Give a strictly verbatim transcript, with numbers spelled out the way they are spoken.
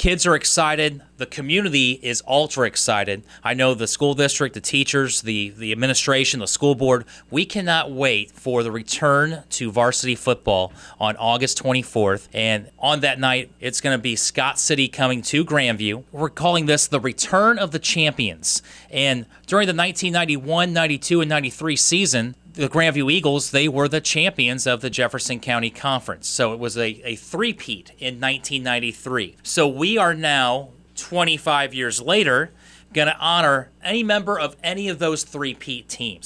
kids are excited. The community is ultra excited. I know the school district, the teachers, the, the administration, the school board, we cannot wait for the return to varsity football on August twenty-fourth. And on that night, it's going to be Scott City coming to Grandview. We're calling this the Return of the Champions. And during the nineteen ninety-one, ninety-two, and ninety-three season, the Grandview Eagles, they were the champions of the Jefferson County Conference. So it was a, a three-peat in nineteen ninety-three. So we are now, twenty-five years later, going to honor any member of any of those three-peat teams.